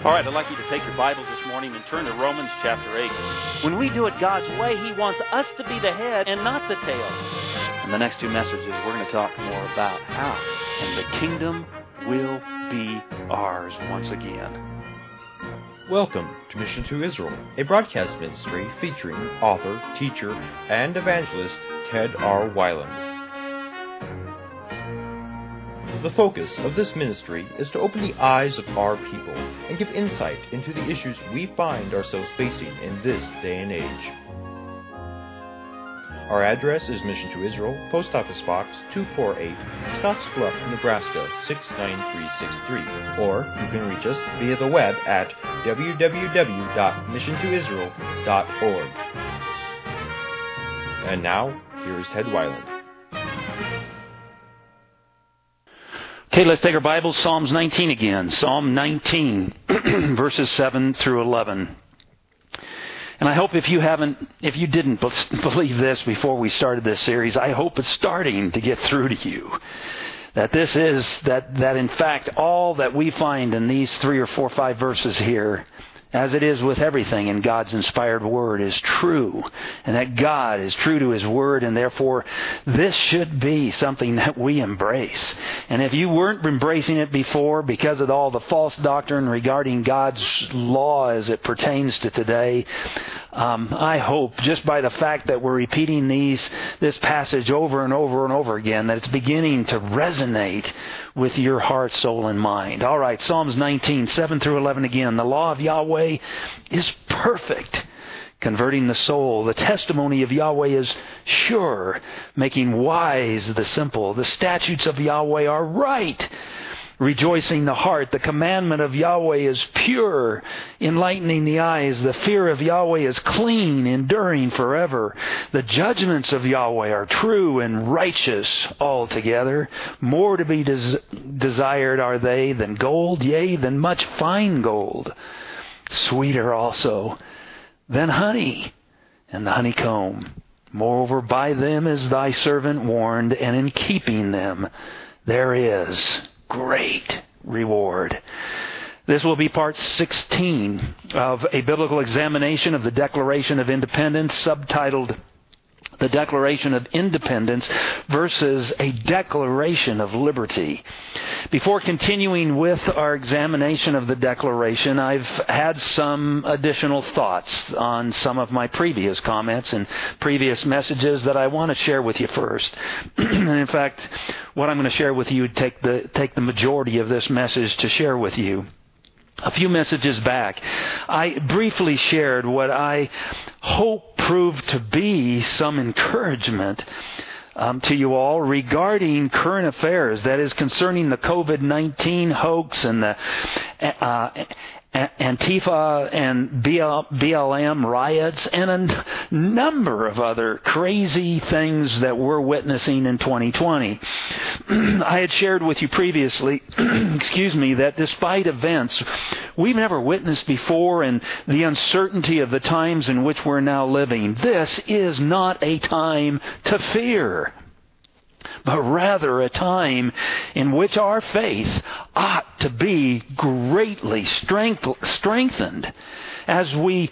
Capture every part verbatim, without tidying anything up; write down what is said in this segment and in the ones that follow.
All right, I'd like you to take your Bibles this morning and turn to Romans chapter eight. When we do it God's way, He wants us to be the head and not the tail. In the next two messages, we're going to talk more about how, and the kingdom will be ours once again. Welcome to Mission to Israel, a broadcast ministry featuring author, teacher, and evangelist Ted R. Weiland. The focus of this ministry is to open the eyes of our people and give insight into the issues we find ourselves facing in this day and age. Our address is Mission to Israel, Post Office Box two forty-eight, Scottsbluff, Nebraska six nine three six three, or you can reach us via the web at w w w dot mission to israel dot org. And now, here is Ted Weiland. Okay, let's take our Bibles, Psalms nineteen again. Psalm nineteen, verses seven through eleven. And I hope if you haven't, if you didn't believe this before we started this series, I hope it's starting to get through to you. That this is, that, that in fact, all that we find in these three or four, five verses here, as it is with everything in God's inspired Word, is true. And that God is true to His Word, and therefore this should be something that we embrace. And if you weren't embracing it before because of all the false doctrine regarding God's law as it pertains to today, um, I hope just by the fact that we're repeating these this passage over and over and over again, that it's beginning to resonate with your heart, soul, and mind. All right, Psalms nineteen, seven through eleven again. The law of Yahweh is perfect, converting the soul. The testimony of Yahweh is sure, making wise the simple. The statutes of Yahweh are right, rejoicing the heart. The commandment of Yahweh is pure, enlightening the eyes. The fear of Yahweh is clean, enduring forever. The judgments of Yahweh are true and righteous altogether. More to be des- desired are they than gold, yea, than much fine gold. Sweeter also than honey and the honeycomb. Moreover, by them is thy servant warned, and in keeping them there is great reward. This will be part sixteen of a biblical examination of the Declaration of Independence, subtitled The Declaration of Independence versus a Declaration of Liberty. Before continuing with our examination of the Declaration, I've had some additional thoughts on some of my previous comments and previous messages that I want to share with you first. And in fact, what I'm going to share with you would take the, take the majority of this message to share with you. A few messages back, I briefly shared what I hope proved to be some encouragement um, to you all regarding current affairs, that is concerning the covid nineteen hoax and the uh, Antifa and B L M riots and a n- number of other crazy things that we're witnessing in twenty twenty. I had shared with you previously, excuse me, that despite events we've never witnessed before and the uncertainty of the times in which we're now living, this is not a time to fear, but rather a time in which our faith ought to be greatly strength, strengthened as we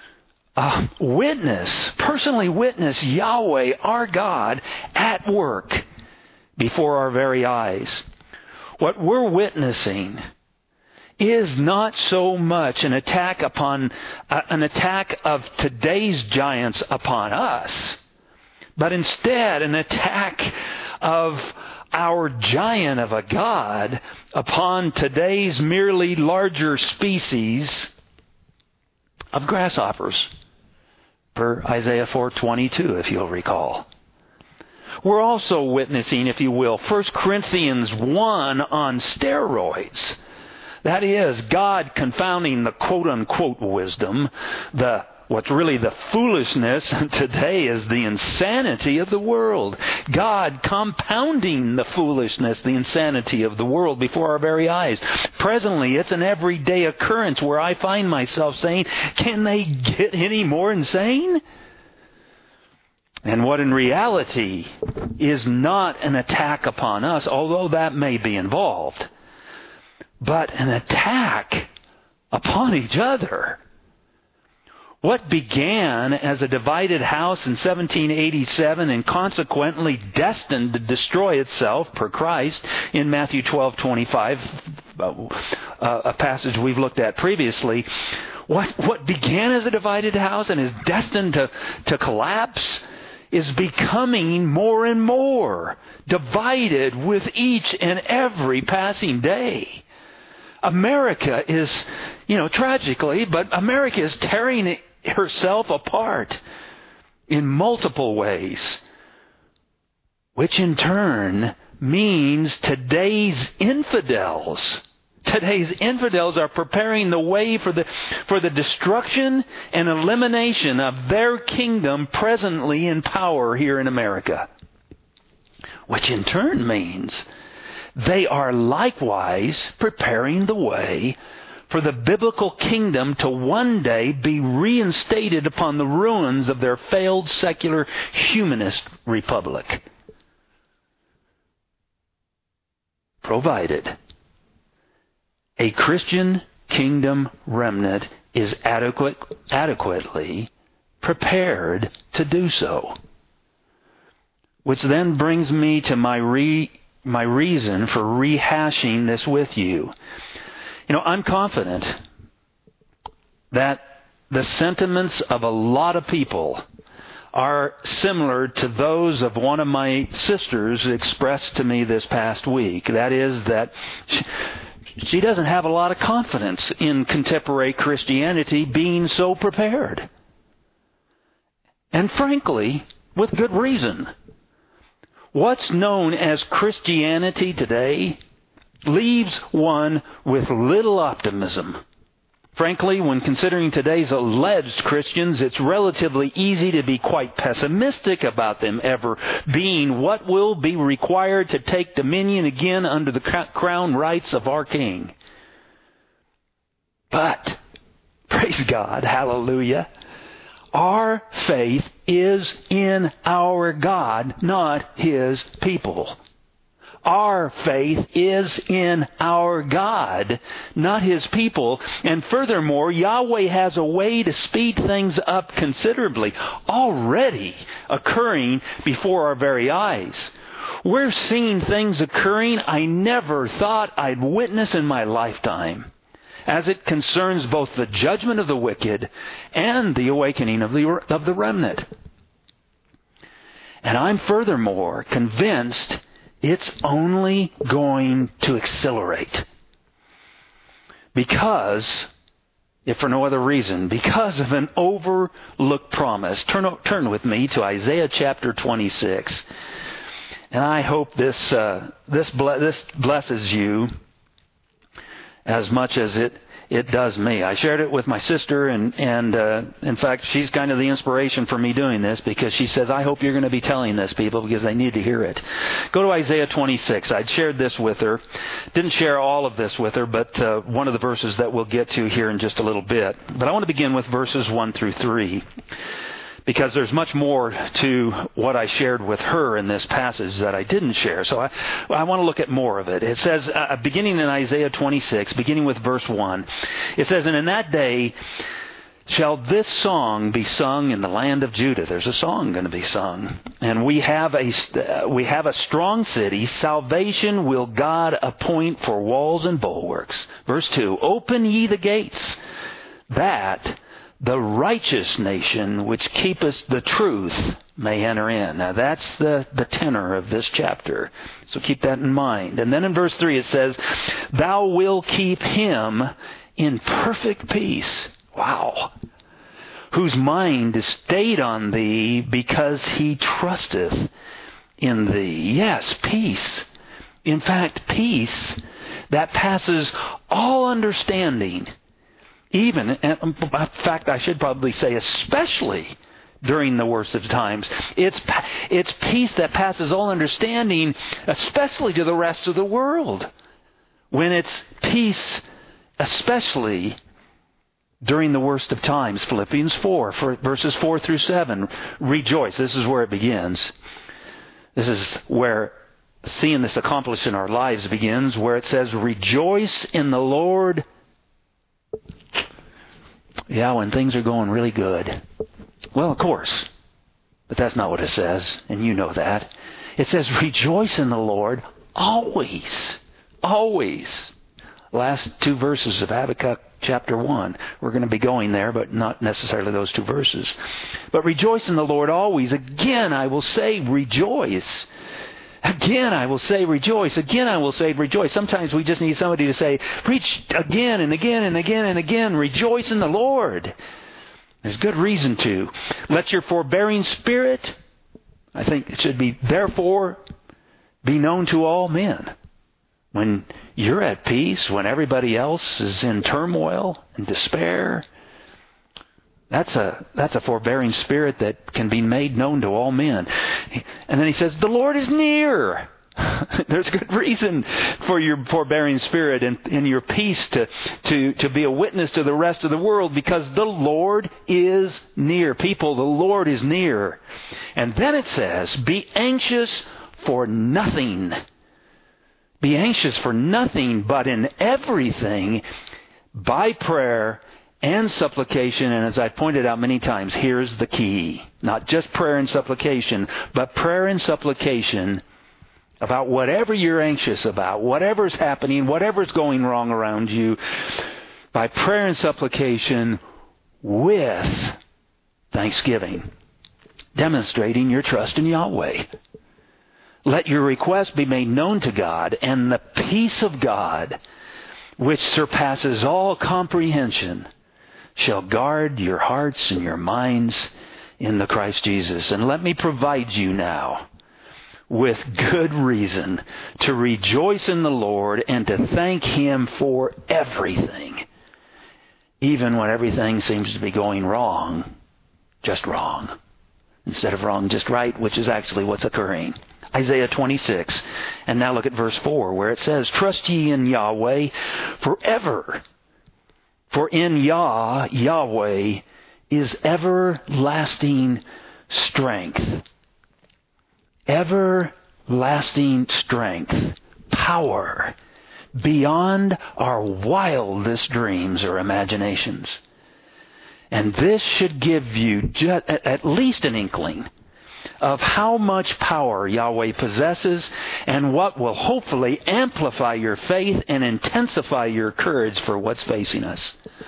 uh, witness, personally witness Yahweh, our God, at work before our very eyes. What we're witnessing is not so much an attack upon uh, an attack of today's giants upon us, but instead an attack of our giant of a God upon today's merely larger species of grasshoppers, per Isaiah four twenty-two, if you'll recall. We're also witnessing, if you will, First Corinthians one on steroids. That is, God confounding the quote-unquote wisdom, the what's really the foolishness today is the insanity of the world. God compounding the foolishness, the insanity of the world before our very eyes. Presently, it's an everyday occurrence where I find myself saying, can they get any more insane? And what in reality is not an attack upon us, although that may be involved, but an attack upon each other. What began as a divided house in seventeen eighty-seven and consequently destined to destroy itself per Christ in Matthew twelve twenty-five, a passage we've looked at previously, what, what began as a divided house and is destined to, to collapse is becoming more and more divided with each and every passing day. America is, you know, tragically, but America is tearing herself apart in multiple ways, which in turn means today's infidels, today's infidels are preparing the way for the, for the destruction and elimination of their kingdom presently in power here in America, which in turn means they are likewise preparing the way for the biblical kingdom to one day be reinstated upon the ruins of their failed secular humanist republic. Provided a Christian kingdom remnant is adequate, adequately prepared to do so. Which then brings me to my re, my reason for rehashing this with you. You know, I'm confident that the sentiments of a lot of people are similar to those of one of my sisters expressed to me this past week. That is that she, she doesn't have a lot of confidence in contemporary Christianity being so prepared. And frankly, with good reason. What's known as Christianity today leaves one with little optimism. Frankly, when considering today's alleged Christians, it's relatively easy to be quite pessimistic about them ever being what will be required to take dominion again under the crown rights of our King. But, praise God, hallelujah, our faith is in our God, not His people. Our faith is in our God, not His people. And furthermore, Yahweh has a way to speed things up considerably, already occurring before our very eyes. We're seeing things occurring I never thought I'd witness in my lifetime, as it concerns both the judgment of the wicked and the awakening of the, of the remnant. And I'm furthermore convinced it's only going to accelerate. Because, if for no other reason, because of an overlooked promise. Turn, turn with me to Isaiah chapter twenty-six. And I hope this, uh, this, ble- this blesses you as much as it, it does me. I shared it with my sister, and, and uh, in fact, she's kind of the inspiration for me doing this, because she says, I hope you're going to be telling this, people, because they need to hear it. Go to Isaiah twenty-six. I'd shared this with her. Didn't share all of this with her, but uh, one of the verses that we'll get to here in just a little bit. But I want to begin with verses one through three. Because there's much more to what I shared with her in this passage that I didn't share. So I, I want to look at more of it. It says, uh, beginning in Isaiah twenty-six, beginning with verse one, it says, And in that day shall this song be sung in the land of Judah. There's a song going to be sung. And we have a, uh, we have a strong city. Salvation will God appoint for walls and bulwarks. Verse two, Open ye the gates, that the righteous nation which keepeth the truth may enter in. Now that's the, the tenor of this chapter. So keep that in mind. And then in verse three it says, Thou wilt keep him in perfect peace. Wow. Whose mind is stayed on thee, because he trusteth in thee. Yes, peace. In fact, peace that passes all understanding. Even, in fact, I should probably say especially during the worst of times. It's, it's peace that passes all understanding, especially to the rest of the world. When it's peace, especially during the worst of times. Philippians four, verses four through seven. Rejoice. This is where it begins. This is where seeing this accomplished in our lives begins, where it says, Rejoice in the Lord Yeah, when things are going really good. Well, of course. But that's not what it says, and you know that. It says, rejoice in the Lord always. Always. Last two verses of Habakkuk chapter one. We're going to be going there, but not necessarily those two verses. But rejoice in the Lord always. Again, I will say rejoice. Again, I will say rejoice. Again, I will say rejoice. Sometimes we just need somebody to say, preach again and again and again and again. Rejoice in the Lord. There's good reason to. Let your forbearing spirit, I think it should be, therefore, be known to all men. When you're at peace, when everybody else is in turmoil and despair, that's a that's a forbearing spirit that can be made known to all men. And then he says, the Lord is near. There's good reason for your forbearing spirit and, and your peace to, to, to be a witness to the rest of the world, because the Lord is near. People, the Lord is near. And then it says, be anxious for nothing. Be anxious for nothing, but in everything, by prayer and supplication. And as I pointed out many times, here's the key. Not just prayer and supplication, but prayer and supplication about whatever you're anxious about, whatever's happening, whatever's going wrong around you, by prayer and supplication with thanksgiving, demonstrating your trust in Yahweh. Let your request be made known to God, and the peace of God, which surpasses all comprehension, shall guard your hearts and your minds in the Christ Jesus. And let me provide you now with good reason to rejoice in the Lord and to thank Him for everything, even when everything seems to be going wrong, just wrong, instead of wrong, just right, which is actually what's occurring. Isaiah twenty-six, and now look at verse four, where it says, trust ye in Yahweh forever, for in Yah, Yahweh, is everlasting strength. Everlasting strength, power, beyond our wildest dreams or imaginations. And this should give you just, at least an inkling of how much power Yahweh possesses, and what will hopefully amplify your faith and intensify your courage for what's facing us.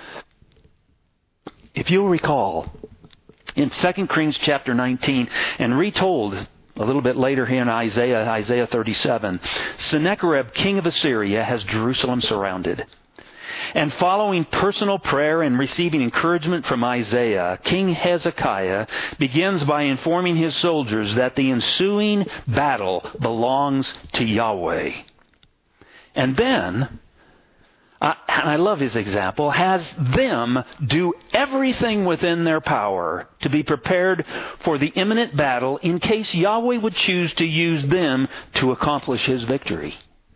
If you'll recall, in Second Kings chapter nineteen, and retold a little bit later here in Isaiah, Isaiah thirty-seven, Sennacherib, king of Assyria, has Jerusalem surrounded. And following personal prayer and receiving encouragement from Isaiah, King Hezekiah begins by informing his soldiers that the ensuing battle belongs to Yahweh. And then, uh, and I love his example, has them do everything within their power to be prepared for the imminent battle in case Yahweh would choose to use them to accomplish His victory.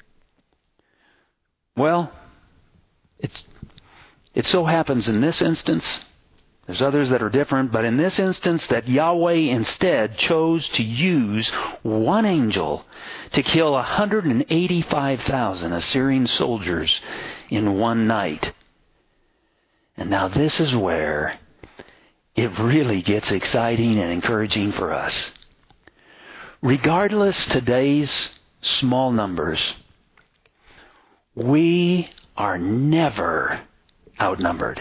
Well, It's, it so happens in this instance, there's others that are different, but in this instance that Yahweh instead chose to use one angel to kill one hundred eighty-five thousand Assyrian soldiers in one night. And now this is where it really gets exciting and encouraging for us. Regardless today's small numbers, we are never outnumbered.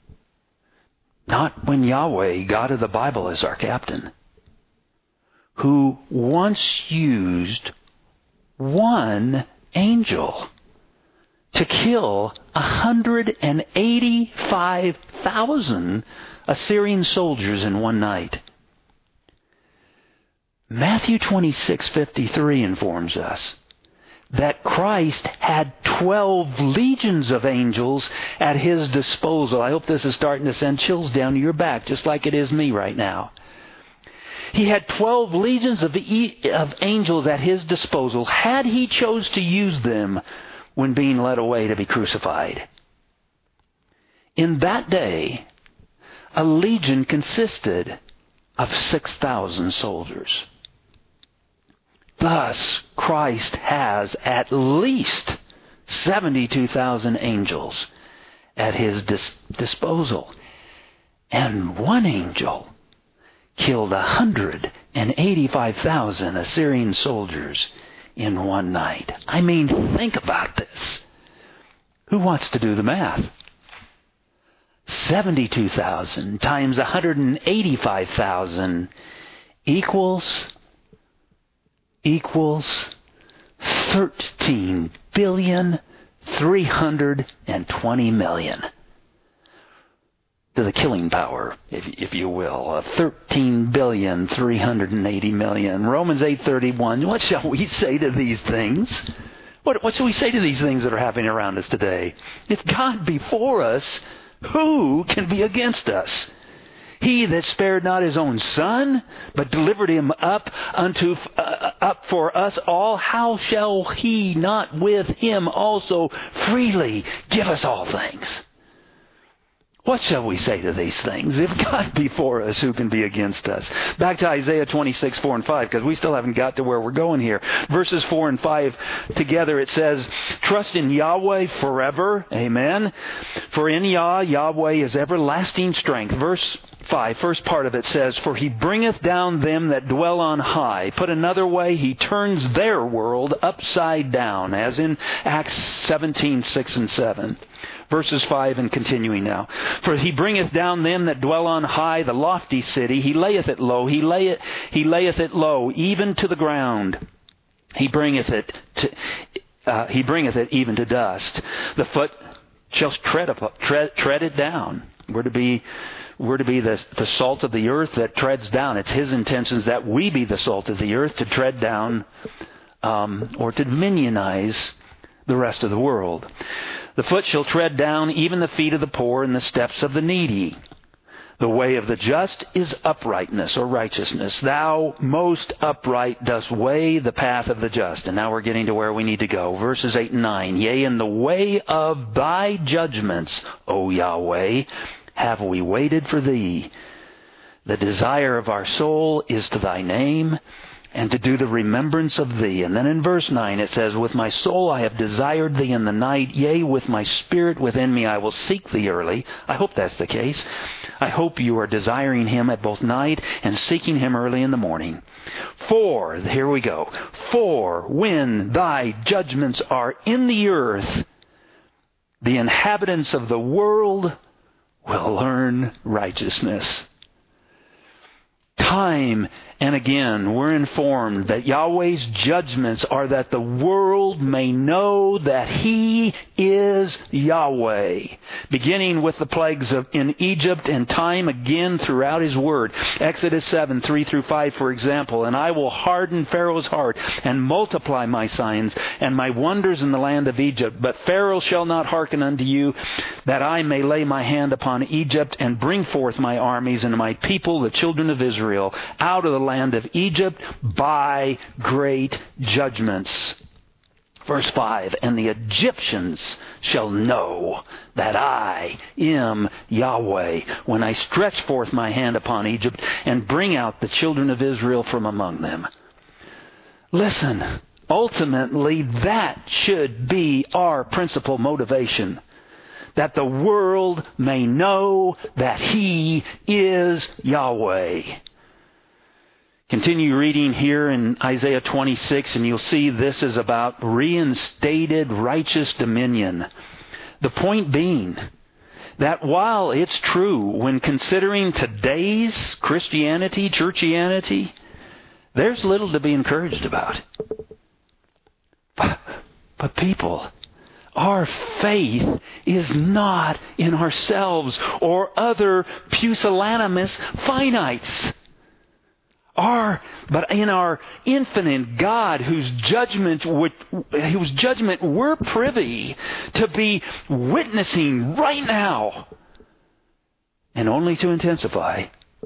Not when Yahweh, God of the Bible, is our captain, who once used one angel to kill one hundred eighty-five thousand Assyrian soldiers in one night. Matthew twenty-six fifty-three informs us that Christ had twelve legions of angels at His disposal. I hope this is starting to send chills down to your back, just like it is me right now. He had twelve legions of, e- of angels at His disposal, had He chose to use them when being led away to be crucified. In that day, a legion consisted of six thousand soldiers. Thus, Christ has at least seventy-two thousand angels at His dis- disposal. And one angel killed one hundred eighty-five thousand Assyrian soldiers in one night. I mean, think about this. Who wants to do the math? seventy-two thousand times one hundred eighty-five thousand equals, equals thirteen billion three hundred twenty million. To the killing power, if, if you will, of thirteen billion three hundred eighty million. Romans eight thirty-one. What shall we say to these things? What, what shall we say to these things that are happening around us today? If God be for us, who can be against us? He that spared not his own Son, but delivered him up unto uh, up for us all, how shall he not with him also freely give us all things? What shall we say to these things? If God be for us, who can be against us? Back to Isaiah twenty-six, four and five, because we still haven't got to where we're going here. Verses four and five together, it says, trust in Yahweh forever. Amen. For in Yah, Yahweh is everlasting strength. Verse five, first part of it says, for he bringeth down them that dwell on high. Put another way, he turns their world upside down, as in Acts seventeen, six and seven. Verses five and continuing now. For he bringeth down them that dwell on high, the lofty city. He layeth it low. He lay it, he layeth it low, even to the ground. He bringeth it to, uh, he bringeth it even to dust. The foot shall tread, up, tread, tread it down. We're to be, we're to be the, the salt of the earth that treads down. It's his intentions that we be the salt of the earth, to tread down um, or to dominionize the rest of the world. The foot shall tread down even the feet of the poor and the steps of the needy. The way of the just is uprightness or righteousness. Thou most upright dost weigh the path of the just. And now we're getting to where we need to go. Verses eight and nine. Yea, in the way of thy judgments, O Yahweh, have we waited for thee. The desire of our soul is to thy name, and to do the remembrance of thee. And then in verse nine it says, with my soul I have desired thee in the night, yea, with my spirit within me I will seek thee early. I hope that's the case. I hope you are desiring him at both night and seeking him early in the morning. For, here we go, for when thy judgments are in the earth, the inhabitants of the world will learn righteousness. Time and again, we're informed that Yahweh's judgments are that the world may know that He is Yahweh. Beginning with the plagues of in Egypt and time again throughout His Word. Exodus seven, three through five, for example. And I will harden Pharaoh's heart and multiply my signs and my wonders in the land of Egypt. But Pharaoh shall not hearken unto you, that I may lay my hand upon Egypt and bring forth my armies and my people, the children of Israel, out of the land of Egypt by great judgments. Verse five, and the Egyptians shall know that I am Yahweh when I stretch forth my hand upon Egypt and bring out the children of Israel from among them. Listen, ultimately that should be our principal motivation. That the world may know that He is Yahweh. Continue reading here in Isaiah twenty-six, and you'll see this is about reinstated righteous dominion. The point being that while it's true when considering today's Christianity, churchianity, there's little to be encouraged about. But, but people, our faith is not in ourselves or other pusillanimous finites. Our, but in our infinite God, whose judgment, would, whose judgment we're privy to be witnessing right now, and only to intensify,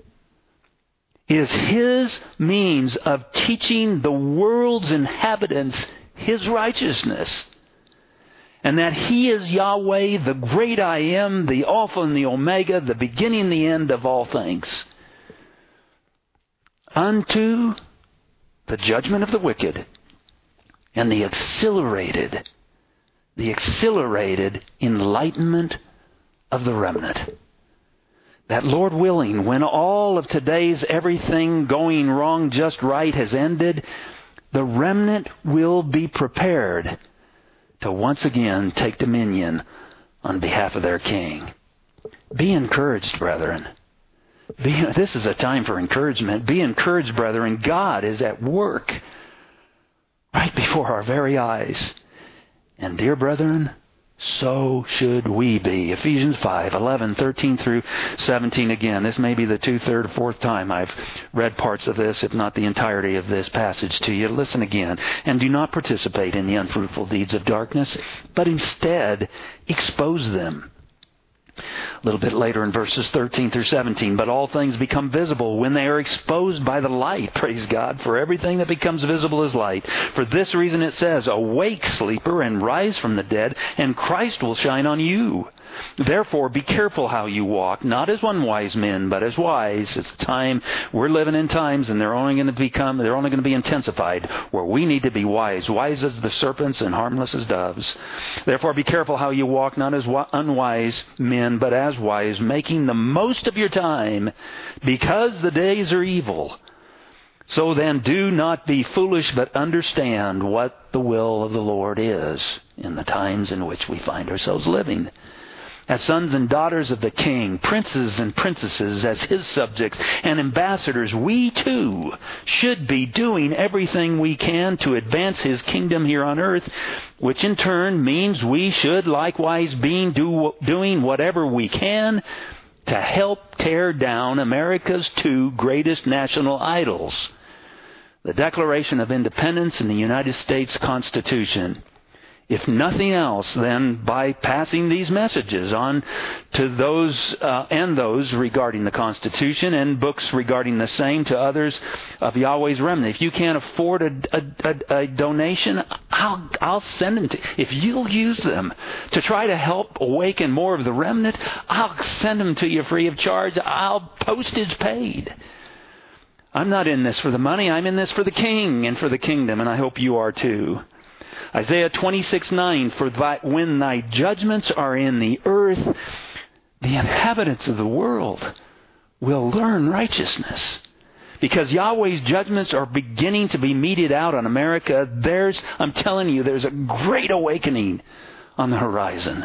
is His means of teaching the world's inhabitants His righteousness. And that He is Yahweh, the great I am, the Alpha and the Omega, the beginning and the end of all things. Unto the judgment of the wicked and the accelerated, the accelerated enlightenment of the remnant. that, Lord willing, when all of today's everything going wrong just right has ended, the remnant will be prepared to once again take dominion on behalf of their King. Be encouraged, brethren. Be, this is a time for encouragement. Be encouraged, brethren. God is at work right before our very eyes. And dear brethren, so should we be. Ephesians five, eleven, thirteen through seventeen again. This may be the two, third, or fourth time I've read parts of this, if not the entirety of this passage to you. Listen again. And do not participate in the unfruitful deeds of darkness, but instead expose them. A little bit later in verses thirteen through seventeen, but all things become visible when they are exposed by the light. Praise God, for everything that becomes visible is light. For this reason it says, awake, sleeper, and rise from the dead, and Christ will shine on you. Therefore, be careful how you walk, not as unwise men, but as wise. It's time, we're living in times, and they're only going to become, they're only going to be intensified, where we need to be wise, wise as the serpents and harmless as doves. Therefore, be careful how you walk, not as unwise men, but as wise, making the most of your time, because the days are evil. So then, do not be foolish, but understand what the will of the Lord is in the times in which we find ourselves living. As sons and daughters of the King, princes and princesses, as His subjects and ambassadors, we too should be doing everything we can to advance His kingdom here on earth, which in turn means we should likewise be do, doing whatever we can to help tear down America's two greatest national idols, the Declaration of Independence and the United States Constitution. If nothing else, then by passing these messages on to those uh, and those regarding the Constitution and books regarding the same to others of Yahweh's remnant. If you can't afford a, a, a, a donation, I'll, I'll send them to you. If you'll use them to try to help awaken more of the remnant, I'll send them to you free of charge. I'll postage paid. I'm not in this for the money. I'm in this for the King and for the kingdom, and I hope you are too. Isaiah twenty-six nine, for thy, when thy judgments are in the earth, the inhabitants of the world will learn righteousness. Because Yahweh's judgments are beginning to be meted out on America, there's, I'm telling you, there's a great awakening on the horizon.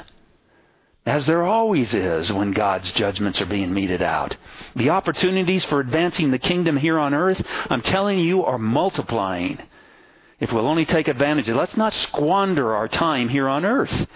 As there always is when God's judgments are being meted out. The opportunities for advancing the kingdom here on earth, I'm telling you, are multiplying. If we'll only take advantage of it, let's not squander our time here on earth.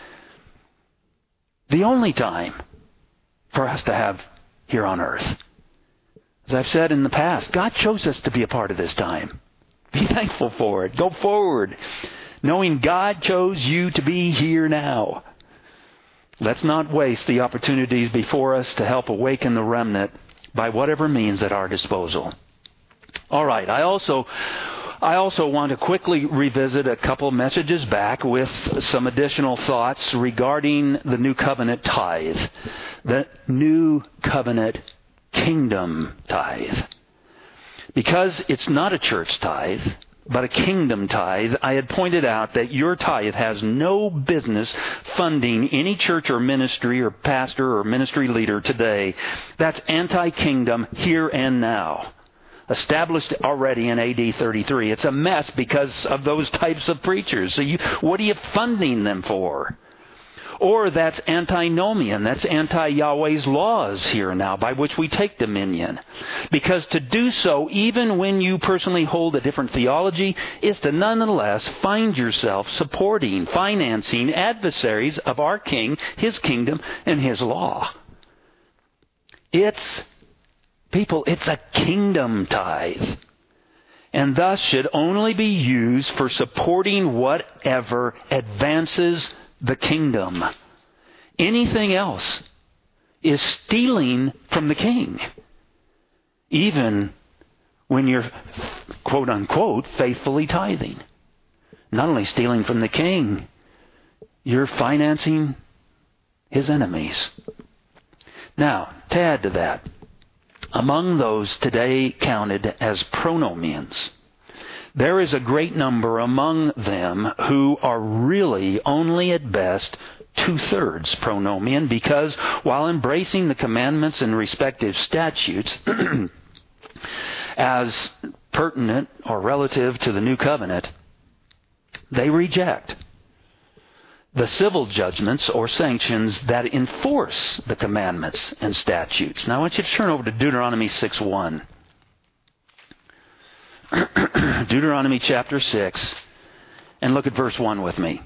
The only time for us to have here on earth. As I've said in the past, God chose us to be a part of this time. Be thankful for it. Go forward, knowing God chose you to be here now. Let's not waste the opportunities before us to help awaken the remnant by whatever means at our disposal. All right, I also... I also want to quickly revisit a couple messages back with some additional thoughts regarding the New Covenant tithe, the New Covenant kingdom tithe. Because it's not a church tithe, but a kingdom tithe, I had pointed out that your tithe has no business funding any church or ministry or pastor or ministry leader today that's anti-kingdom here and now. Established already in A D thirty-three. It's a mess because of those types of preachers. So you, what are you funding them for? Or that's antinomian. That's anti-Yahweh's laws here now by which we take dominion. Because to do so, even when you personally hold a different theology, is to nonetheless find yourself supporting, financing adversaries of our King, His kingdom, and His law. It's People, it's a kingdom tithe, and thus should only be used for supporting whatever advances the kingdom. Anything else is stealing from the King, even when you're, quote unquote, faithfully tithing. Not only stealing from the King, you're financing His enemies. Now, to add to that, among those today counted as pronomians, there is a great number among them who are really only at best two-thirds pronomian, because while embracing the commandments and respective statutes as pertinent or relative to the new covenant, they reject the civil judgments or sanctions that enforce the commandments and statutes. Now I want you to turn over to Deuteronomy six one. Deuteronomy chapter six, and look at verse one with me.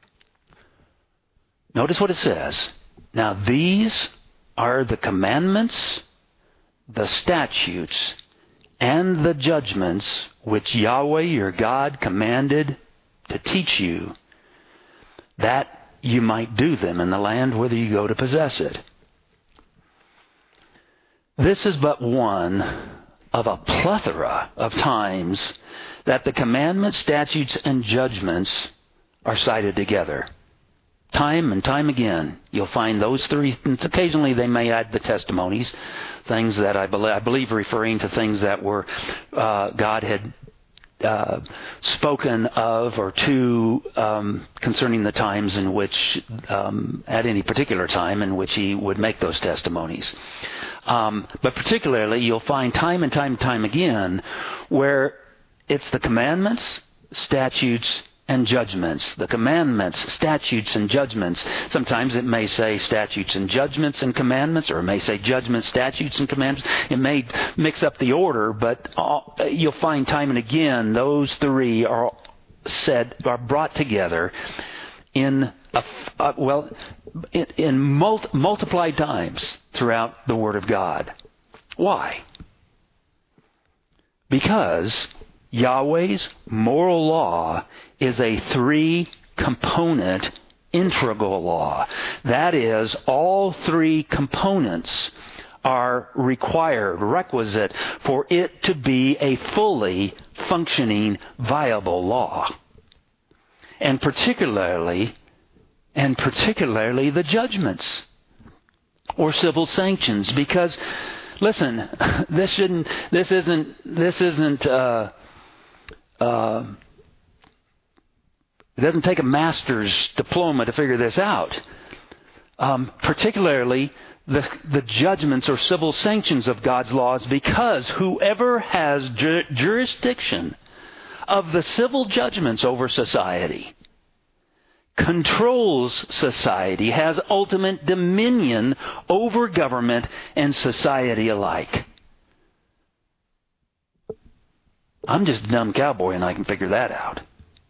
Notice what it says. Now these are the commandments, the statutes, and the judgments which Yahweh your God commanded to teach you, that you might do them in the land whither you go to possess it. This is but one of a plethora of times that the commandments, statutes, and judgments are cited together. Time and time again, you'll find those three. And occasionally they may add the testimonies, things that I believe, I believe referring to things that were uh, God had Uh, spoken of or to um, concerning the times in which, um, at any particular time in which he would make those testimonies. Um, but particularly, you'll find time and time and time again where it's the commandments, statutes, and judgments. The commandments, statutes, and judgments. Sometimes it may say statutes and judgments and commandments, or it may say judgments, statutes, and commandments. It may mix up the order, but all, you'll find time and again those three are said, are brought together in a, uh, well, in, in multi, multiplied times throughout the Word of God. Why? Because Yahweh's moral law is a three-component integral law. That is, all three components are required, requisite, for it to be a fully functioning, viable law. And particularly, and particularly the judgments or civil sanctions, because listen, this shouldn't, this isn't, this isn't. Uh, Uh, it doesn't take a master's diploma to figure this out. Um, particularly the, the judgments or civil sanctions of God's laws, because whoever has ju- jurisdiction of the civil judgments over society controls society, has ultimate dominion over government and society alike. I'm just a dumb cowboy and I can figure that out.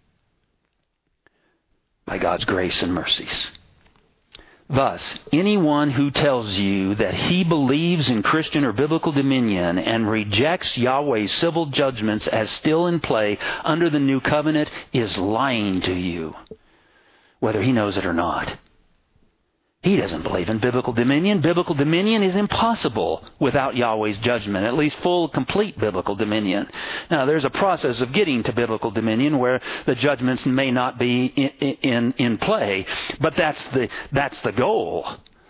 By God's grace and mercies. Thus, anyone who tells you that he believes in Christian or biblical dominion and rejects Yahweh's civil judgments as still in play under the new covenant is lying to you, whether he knows it or not. He doesn't believe in biblical dominion. Biblical dominion is impossible without Yahweh's judgment, at least full, complete biblical dominion. Now, there's a process of getting to biblical dominion where the judgments may not be in, in, in play, but that's the, that's the goal.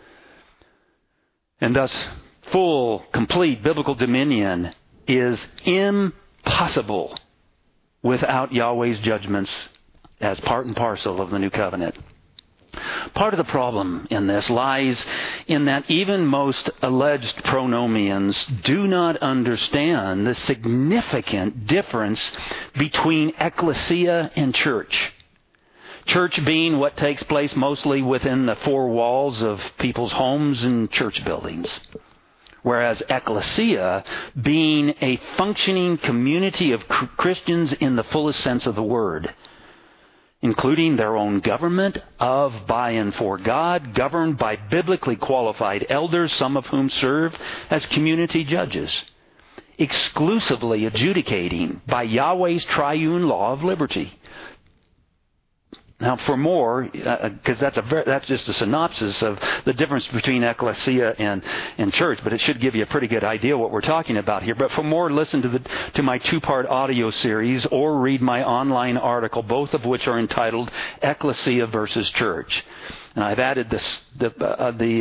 And thus, full, complete biblical dominion is impossible without Yahweh's judgments as part and parcel of the new covenant. Part of the problem in this lies in that even most alleged pronomians do not understand the significant difference between ecclesia and church. Church being what takes place mostly within the four walls of people's homes and church buildings. Whereas ecclesia being a functioning community of Christians in the fullest sense of the word, including their own government of, by, and for God, governed by biblically qualified elders, some of whom serve as community judges, exclusively adjudicating by Yahweh's triune law of liberty. Now, for more, because uh, that's a very, that's just a synopsis of the difference between ecclesia and, and church, but it should give you a pretty good idea what we're talking about here. But for more, listen to the to my two-part audio series or read my online article, both of which are entitled "Ecclesia versus Church." And I've added this the uh, the uh,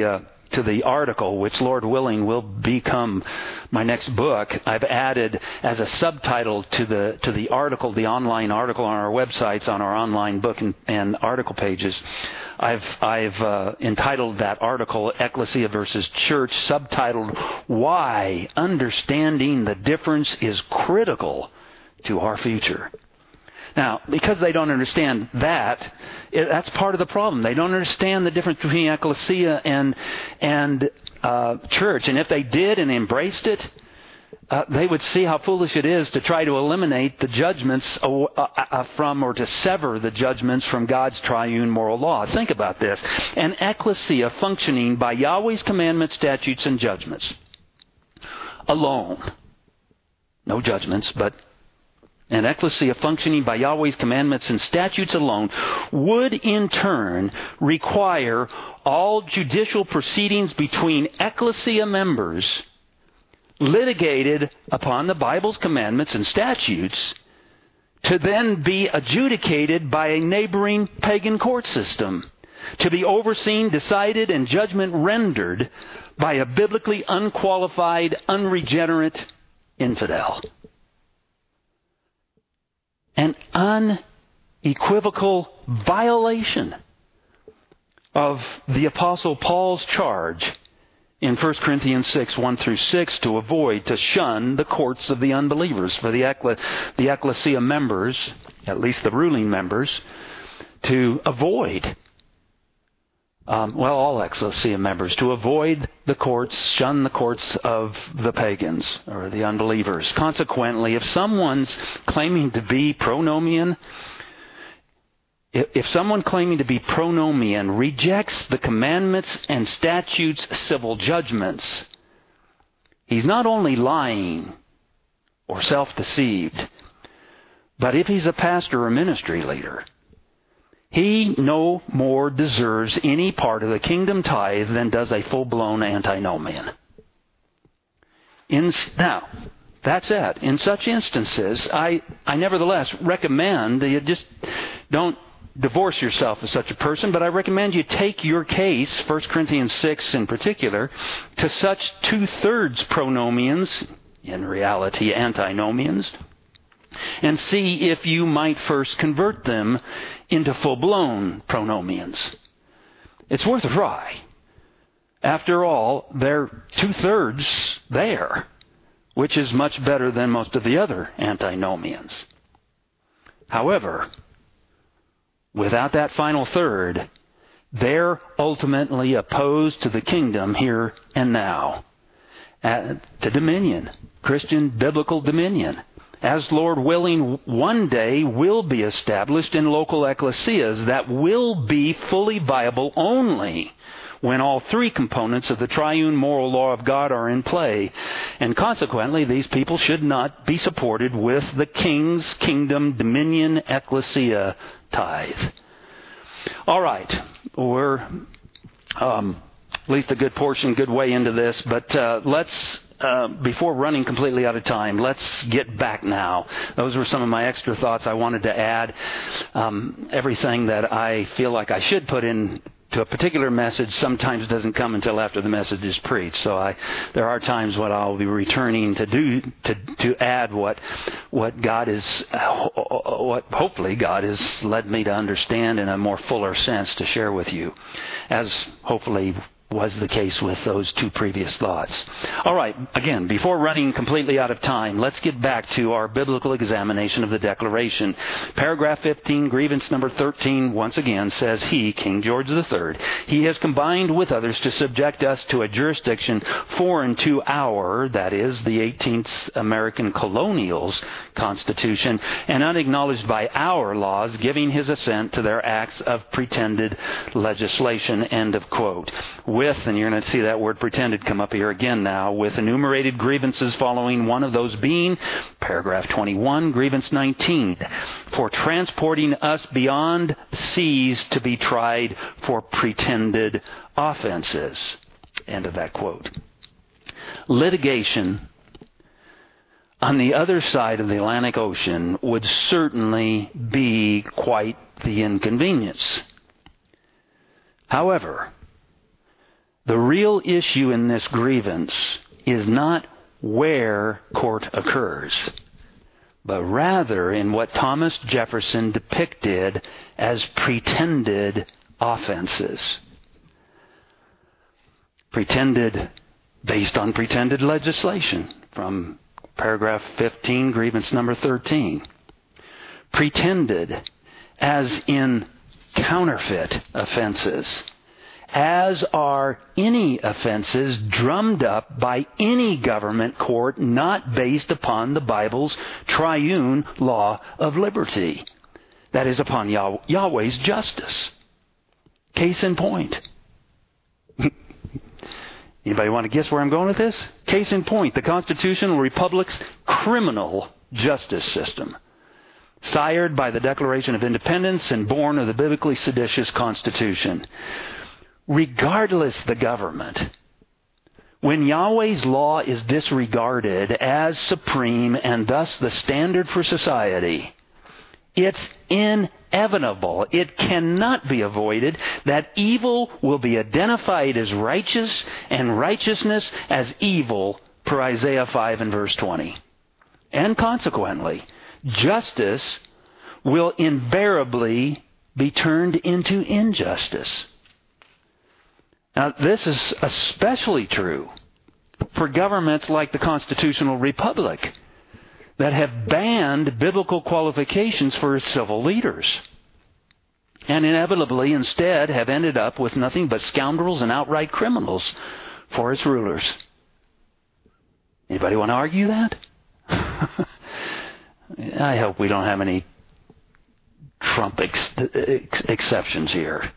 to the article, which Lord willing will become my next book, I've added as a subtitle to the to the article, the online article on our websites, on our online book and, and article pages. I've I've uh, entitled that article "Ecclesia versus Church," subtitled "Why Understanding the Difference is Critical to Our Future." Now, because they don't understand that, it, that's part of the problem. They don't understand the difference between ecclesia and and uh, church. And if they did and embraced it, uh, they would see how foolish it is to try to eliminate the judgments uh, uh, from, or to sever the judgments from God's triune moral law. Think about this. An ecclesia functioning by Yahweh's commandments, statutes, and judgments alone. No judgments, but an ecclesia functioning by Yahweh's commandments and statutes alone would in turn require all judicial proceedings between ecclesia members litigated upon the Bible's commandments and statutes to then be adjudicated by a neighboring pagan court system, to be overseen, decided, and judgment rendered by a biblically unqualified, unregenerate infidel. An unequivocal violation of the Apostle Paul's charge in First Corinthians six, one through six, to avoid, to shun the courts of the unbelievers, for the, ecclesi- the ecclesia members, at least the ruling members, to avoid, um, well, all ecclesia members, to avoid the courts, shun the courts of the pagans or the unbelievers. Consequently, if someone's claiming to be pronomian, if someone claiming to be pronomian rejects the commandments and statutes, civil judgments, he's not only lying or self-deceived, but if he's a pastor or ministry leader, he no more deserves any part of the kingdom tithe than does a full-blown antinomian. In, now, that said, in such instances, I, I nevertheless recommend that you just don't divorce yourself of such a person, but I recommend you take your case, First Corinthians six in particular, to such two-thirds pronomians, in reality antinomians, and see if you might first convert them into full-blown pronomians. It's worth a try. After all, they're two-thirds there, which is much better than most of the other antinomians. However, without that final third, they're ultimately opposed to the kingdom here and now, to dominion, Christian biblical dominion, as Lord willing one day will be established in local ecclesias that will be fully viable only when all three components of the triune moral law of God are in play. And consequently, these people should not be supported with the king's kingdom dominion ecclesia tithe. All right, we're um, at least a good portion, good way into this, but uh, let's Uh, before running completely out of time, let's get back now. Those were some of my extra thoughts I wanted to add. Um, everything that I feel like I should put in to a particular message sometimes doesn't come until after the message is preached. So I, there are times when I'll be returning to do to to add what what God is, uh, what hopefully God has led me to understand in a more fuller sense to share with you, as hopefully was the case with those two previous thoughts. All right, again, before running completely out of time, let's get back to our biblical examination of the Declaration. Paragraph fifteen, grievance number thirteen, once again, says he, King George the Third, he has combined with others to subject us to a jurisdiction foreign to our, that is, the eighteenth American Colonial's Constitution, and unacknowledged by our laws, giving his assent to their acts of pretended legislation, end of quote. With, and you're going to see that word pretended come up here again now, with enumerated grievances following, one of those being, paragraph twenty-one, grievance nineteen, for transporting us beyond seas to be tried for pretended offenses. End of that quote. Litigation on the other side of the Atlantic Ocean would certainly be quite the inconvenience. However, The real issue in this grievance is not where court occurs, but rather in what Thomas Jefferson depicted as pretended offenses. Pretended, based on pretended legislation, from paragraph fifteen, grievance number thirteen. Pretended, as in counterfeit offenses, as are any offenses drummed up by any government court not based upon the Bible's triune law of liberty. That is, upon Yah- Yahweh's justice. Case in point. Anybody want to guess where I'm going with this? Case in point, the constitutional republic's criminal justice system, sired by the Declaration of Independence and born of the biblically seditious Constitution. Regardless the government, when Yahweh's law is disregarded as supreme and thus the standard for society, it's inevitable, it cannot be avoided, that evil will be identified as righteous and righteousness as evil, per Isaiah five and verse twenty. And consequently, justice will invariably be turned into injustice. Now, this is especially true for governments like the Constitutional Republic that have banned biblical qualifications for civil leaders, and inevitably instead have ended up with nothing but scoundrels and outright criminals for its rulers. Anybody want to argue that? I hope we don't have any Trump ex- ex- exceptions here.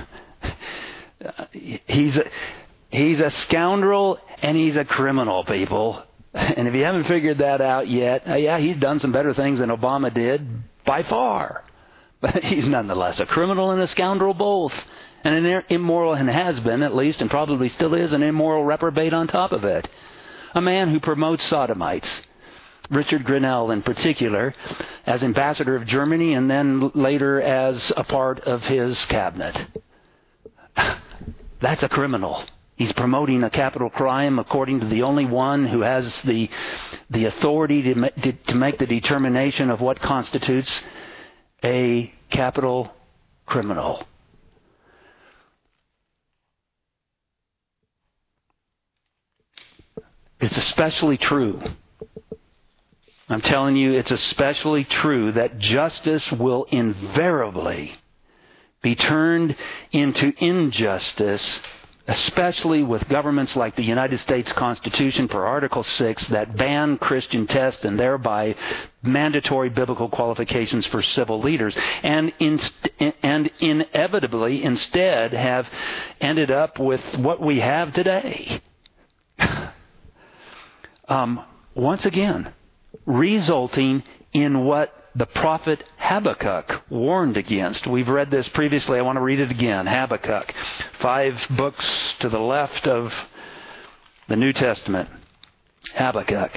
He's a, he's a scoundrel and he's a criminal, people. And if you haven't figured that out yet, yeah, he's done some better things than Obama did, by far. But he's nonetheless a criminal and a scoundrel both. And an immoral, and has been at least, and probably still is, an immoral reprobate on top of it. A man who promotes sodomites. Richard Grenell in particular, as ambassador of Germany and then later as a part of his cabinet. That's a criminal. He's promoting a capital crime according to the only one who has the the authority to, ma- to, to make the determination of what constitutes a capital criminal. It's especially true. I'm telling you, it's especially true that justice will invariably be turned into injustice, especially with governments like the United States Constitution per Article six that ban Christian tests and thereby mandatory biblical qualifications for civil leaders, and in, and inevitably instead have ended up with what we have today. Um, once again, resulting in what the prophet Habakkuk warned against. We've read this previously. I want to read it again. Habakkuk, five books to the left of the New Testament. Habakkuk.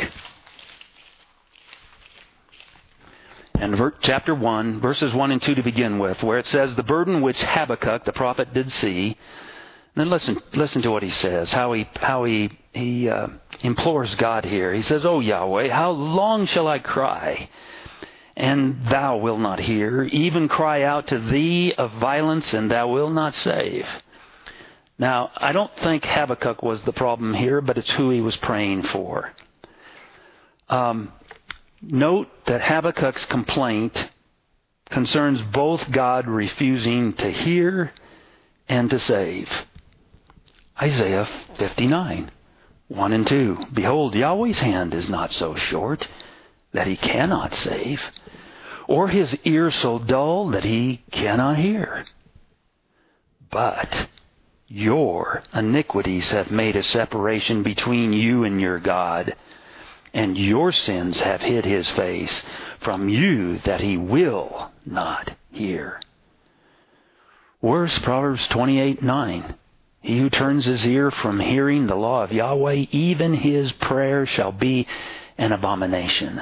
And ver- chapter one, verses one and two to begin with, where it says, the burden which Habakkuk, the prophet, did see. And then listen, listen to what he says, how he, how he, he uh, implores God here. He says, O Yahweh, how long shall I cry, and thou wilt not hear, even cry out to thee of violence, and thou wilt not save? Now, I don't think Habakkuk was the problem here, but it's who he was praying for. Um, note that Habakkuk's complaint concerns both God refusing to hear and to save. Isaiah fifty-nine, one and two. Behold, Yahweh's hand is not so short that he cannot save, or his ear so dull that he cannot hear. But your iniquities have made a separation between you and your God, and your sins have hid his face from you that he will not hear. Worse, Proverbs twenty-eight nine. He who turns his ear from hearing the law of Yahweh, even his prayer shall be an abomination.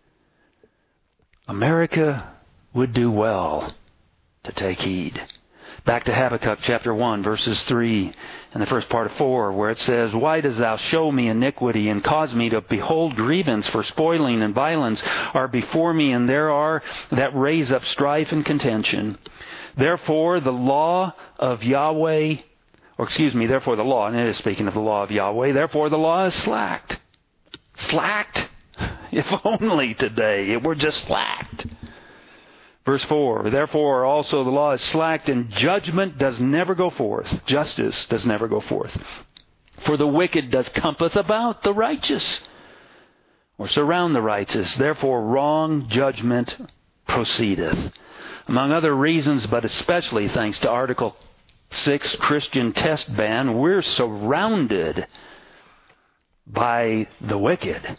America would do well to take heed. Back to Habakkuk chapter one, verses three and the first part of four, where it says, "Why dost thou show me iniquity, and cause me to behold grievance? For spoiling and violence are before me, and there are that raise up strife and contention. Therefore the law of Yahweh," or excuse me, therefore the law, and it is speaking of the law of Yahweh, "therefore the law is slacked." Slacked? If only today it were just slacked. Verse four, "Therefore also the law is slacked, and judgment does never go forth." Justice does never go forth. "For the wicked does compass about the righteous," or surround the righteous. "Therefore wrong judgment proceedeth." Among other reasons, but especially thanks to Article six Christian test ban, we're surrounded by the wicked,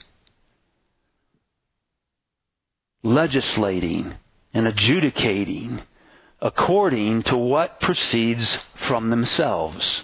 legislating and adjudicating according to what proceeds from themselves.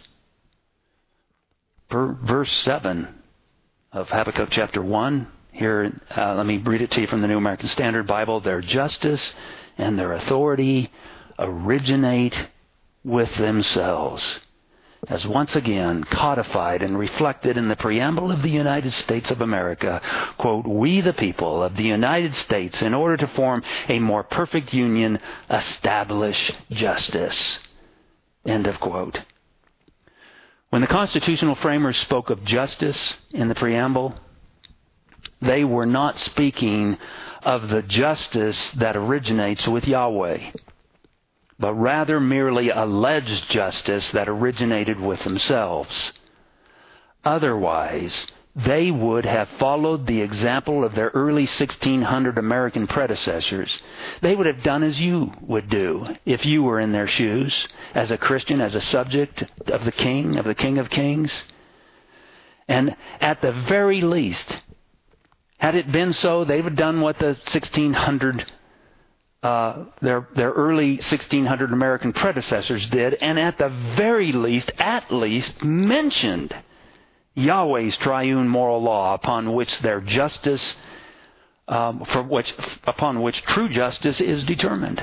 Verse seven of Habakkuk chapter one, here, uh, let me read it to you from the New American Standard Bible. "Their justice and their authority originate with themselves," as once again codified and reflected in the preamble of the United States of America. Quote, "We the people of the United States, in order to form a more perfect union, establish justice." End of quote. When the constitutional framers spoke of justice in the preamble, they were not speaking of the justice that originates with Yahweh, but rather merely alleged justice that originated with themselves. Otherwise, they would have followed the example of their early sixteen hundred American predecessors. They would have done as you would do if you were in their shoes, as a Christian, as a subject of the King, of the King of Kings. And at the very least, had it been so, they would have done what the sixteen hundred Uh, their their early sixteen hundred American predecessors did, and at the very least, at least, mentioned Yahweh's triune moral law upon which their justice, um, for which upon which true justice is determined.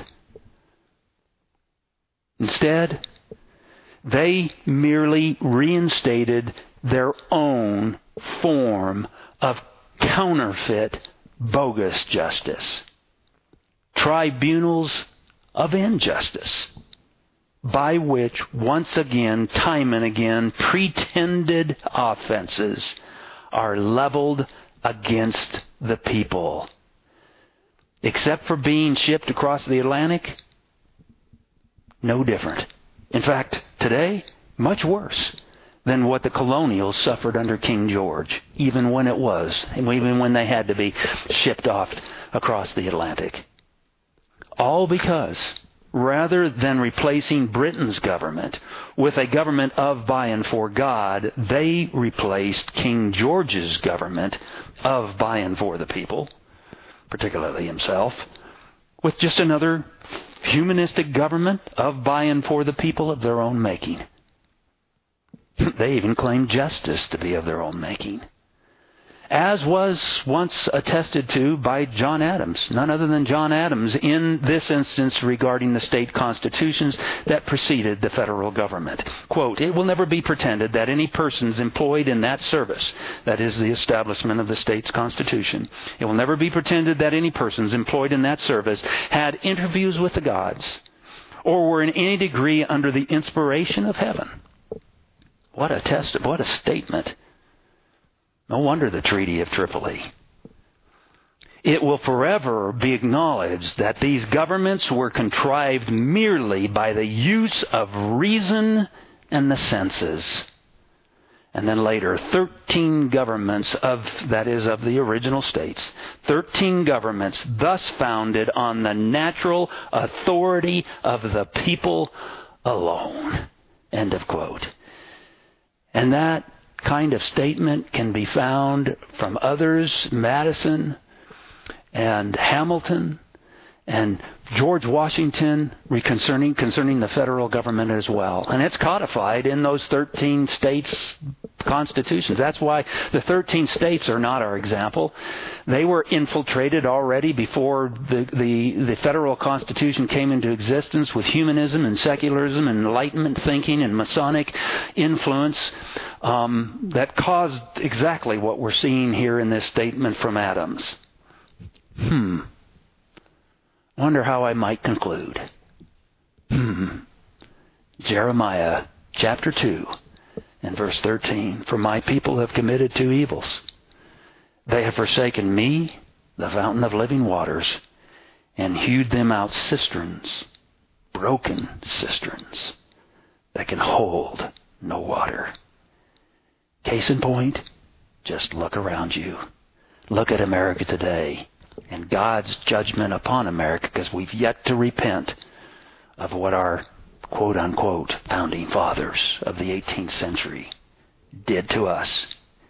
Instead, they merely reinstated their own form of counterfeit, bogus justice. Tribunals of injustice, by which once again, time and again, pretended offenses are leveled against the people. Except for being shipped across the Atlantic, no different. In fact, today, much worse than what the colonials suffered under King George, even when it was, even when they had to be shipped off across the Atlantic. All because, rather than replacing Britain's government with a government of, by, and for God, they replaced King George's government of, by, and for the people, particularly himself, with just another humanistic government of, by, and for the people of their own making. They even claimed justice to be of their own making, as was once attested to by John Adams, none other than John Adams, in this instance regarding the state constitutions that preceded the federal government. Quote, "It will never be pretended that any persons employed in that service," that is the establishment of the state's constitution, "it will never be pretended that any persons employed in that service had interviews with the gods, or were in any degree under the inspiration of heaven." What a test, what a statement. No wonder the Treaty of Tripoli. It will forever be acknowledged that these governments were contrived merely by the use of reason and the senses. And then later, thirteen governments of, that is, of the original states, thirteen governments thus founded on the natural authority of the people alone. End of quote. And that kind of statement can be found from others, Madison and Hamilton and George Washington, concerning concerning the federal government as well. And it's codified in those thirteen states' constitutions. That's why the thirteen states are not our example. They were infiltrated already before the, the, the federal constitution came into existence with humanism and secularism and Enlightenment thinking and Masonic influence um, that caused exactly what we're seeing here in this statement from Adams. Hmm. Wonder how I might conclude. Hmm. Jeremiah chapter two and verse thirteen. For my people have committed two evils. They have forsaken me, the fountain of living waters, and hewed them out cisterns, broken cisterns, that can hold no water. Case in point, just look around you. Look at America today and God's judgment upon America, because we've yet to repent of what our quote-unquote founding fathers of the eighteenth century did to us,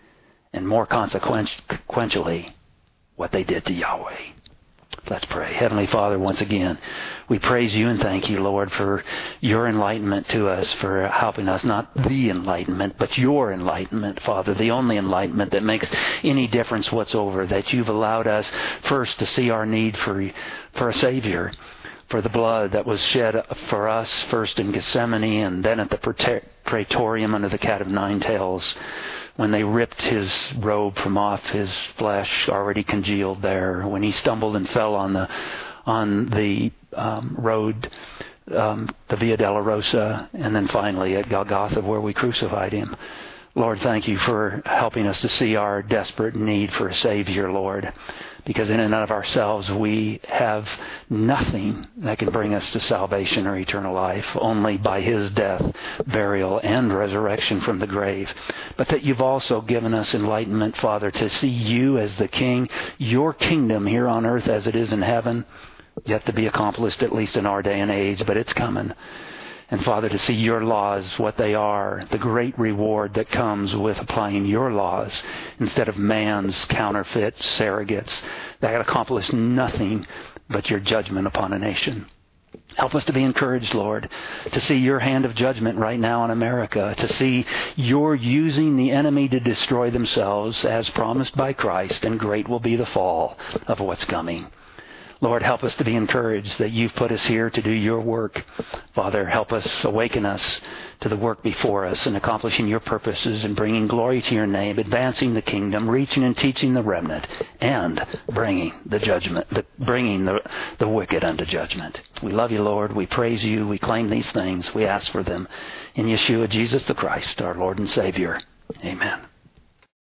and more consequentially, what they did to Yahweh. Let's pray. Heavenly Father, once again, we praise you and thank you, Lord, for your enlightenment to us, for helping us, not the enlightenment, but your enlightenment, Father, the only enlightenment that makes any difference whatsoever, that you've allowed us first to see our need for, for a Savior, for the blood that was shed for us first in Gethsemane and then at the Praetorium under the cat of nine tails, when they ripped his robe from off his flesh, already congealed there, when he stumbled and fell on the on the um, road, um, the Via Dolorosa, and then finally at Golgotha where we crucified him. Lord, thank you for helping us to see our desperate need for a Savior, Lord, because in and of ourselves we have nothing that can bring us to salvation or eternal life, only by his death, burial, and resurrection from the grave. But that you've also given us enlightenment, Father, to see you as the King, your kingdom here on earth as it is in heaven, yet to be accomplished at least in our day and age, but it's coming. And Father, to see your laws, what they are, the great reward that comes with applying your laws instead of man's counterfeit surrogates that accomplish nothing but your judgment upon a nation. Help us to be encouraged, Lord, to see your hand of judgment right now in America, to see you're using the enemy to destroy themselves as promised by Christ, and great will be the fall of what's coming. Lord, help us to be encouraged that you've put us here to do your work. Father, help us, awaken us to the work before us and accomplishing your purposes and bringing glory to your name, advancing the kingdom, reaching and teaching the remnant, and bringing the judgment, the, bringing the, the wicked unto judgment. We love you, Lord. We praise you. We claim these things. We ask for them in Yeshua, Jesus the Christ, our Lord and Savior. Amen.